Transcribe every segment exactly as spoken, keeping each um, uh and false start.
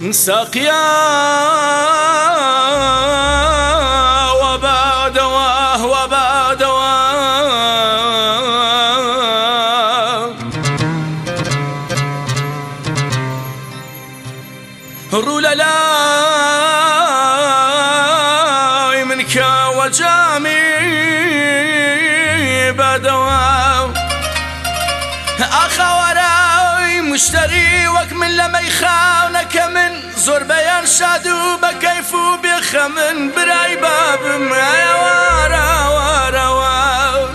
ساقيا وبا دواه وبا دواه رولا لاي منك وجامي بدواه أخا وراي مشتري وك من لما يخاونك من زور بيان شادو بكيفو بيخمن براي باب ما يا وارا وارا وارا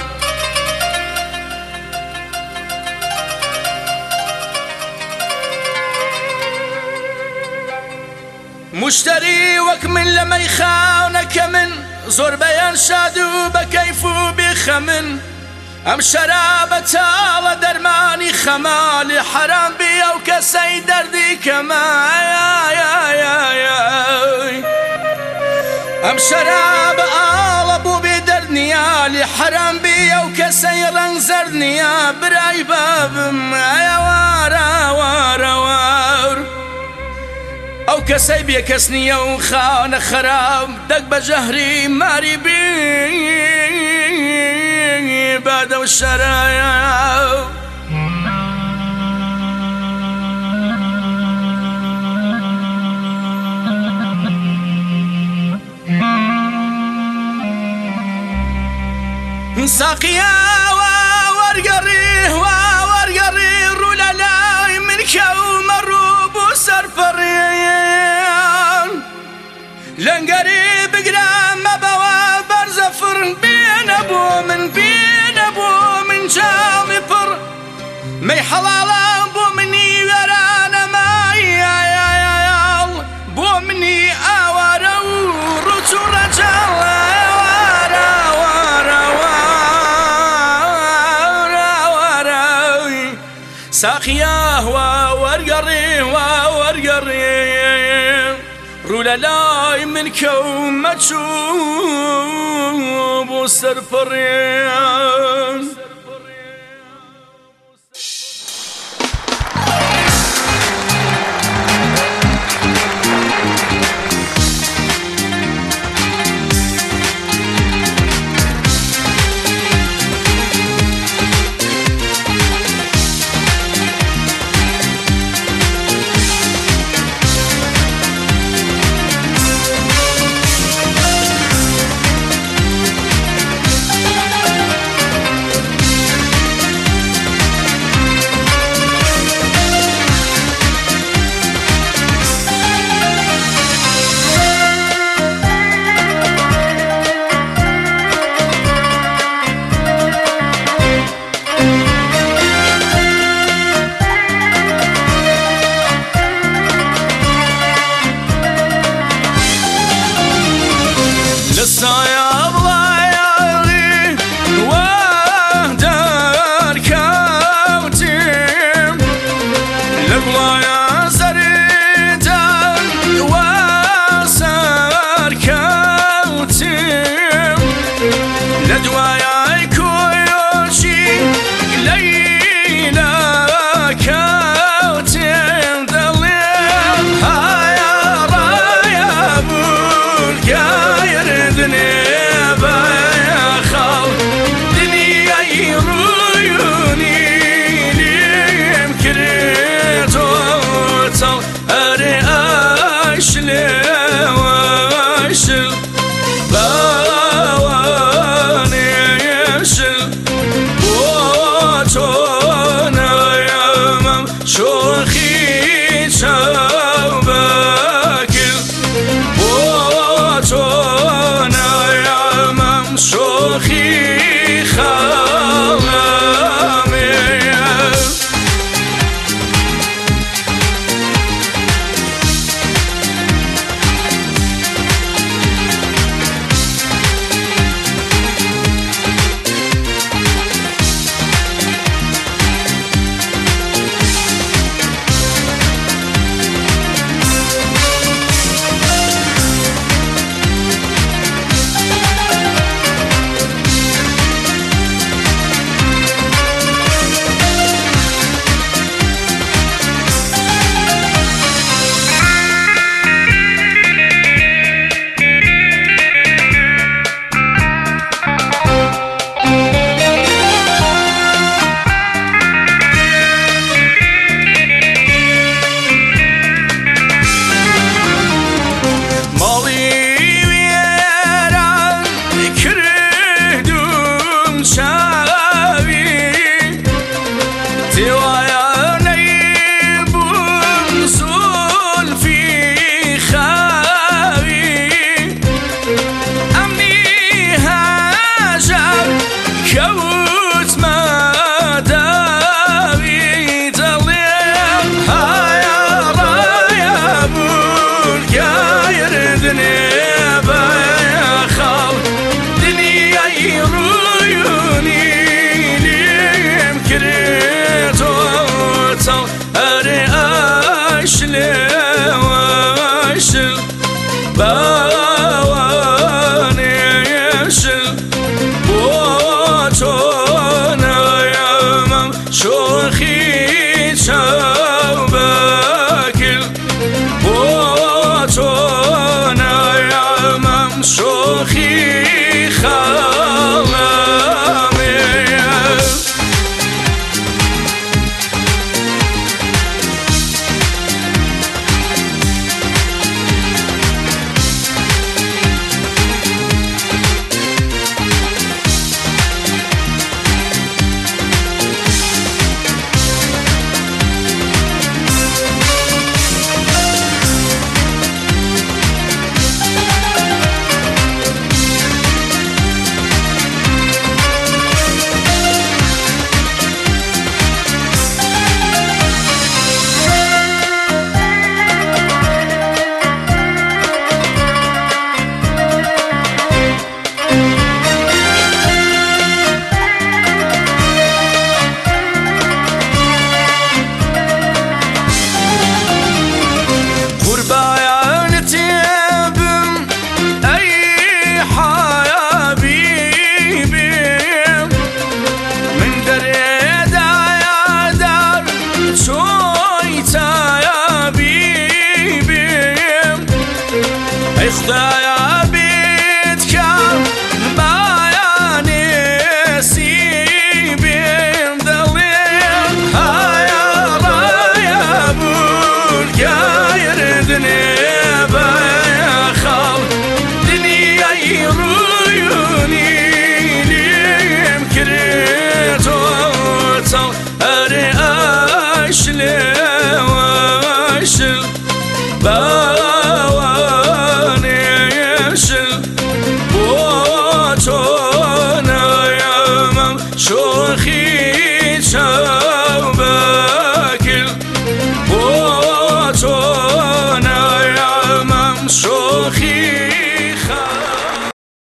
مشتري وك من لما يخاونك من زور بيان شادو بكيفو بيخمن ام شرابة على درماني خمالي حرام بي او كسي دردي كما يا يا يا يا ام شرابة على بو بدرنيالي حرام بي او كسي رنزرني يا براي باب يا وارا وارا وار او كسي بيكسني وخان خراب دق بجهري ماري بي بعد والشرايا ساقيا وورقري وورقري رولا لاي منك ومروب وسرفريان لنقري بقرام بوا برزفر بين ابو من بين ابو من جامي فر مي حلالا بو مني ورانا ما يا يا يا بو مني اوارا ورتو رجال وارا وارا وارا وارا ساقياه وورقري وورقري رولا لاي منك وما تشوب وسرفريان باواني يشل بوتونا يمم شوخي شابكل بوتونا يمم شوخي خالامي خدايا